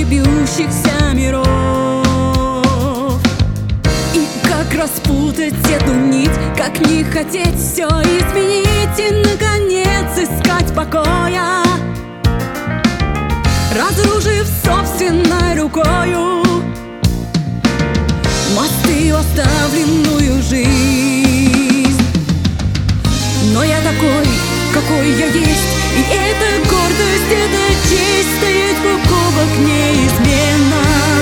бьющихся миров. И как распутать эту нить, как не хотеть все изменить и, наконец, искать покоя, разрушив собственной рукою мосты в оставленную жизнь. Но я такой, какой я есть, и эта гордость, эта честь стоит бок о бок неизменно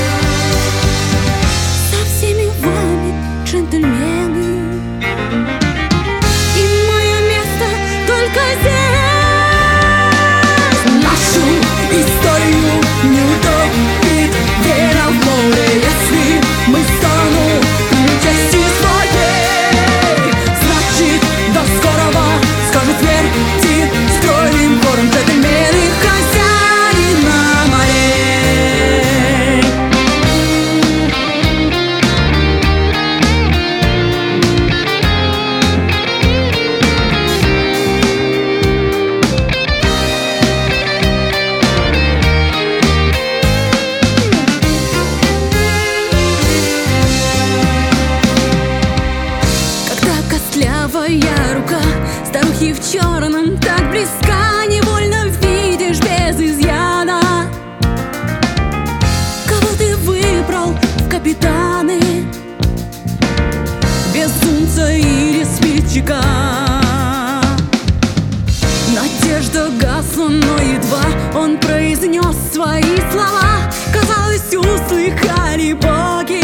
со всеми вами, джентльмены. И мое место только здесь. Нашу историю не утопит вера в море, если мы станем частью своей. Значит, до скорого, скажут смерти стройным хором джентльмены, хозяина морей. Когда костлявая рука старухи в черном так близка, невольно видишь без изъяна, кого ты выбрал в капитаны, безумца или смельчака. Надежда гасла, но едва он произнес свои слова, казалось, услыхали боги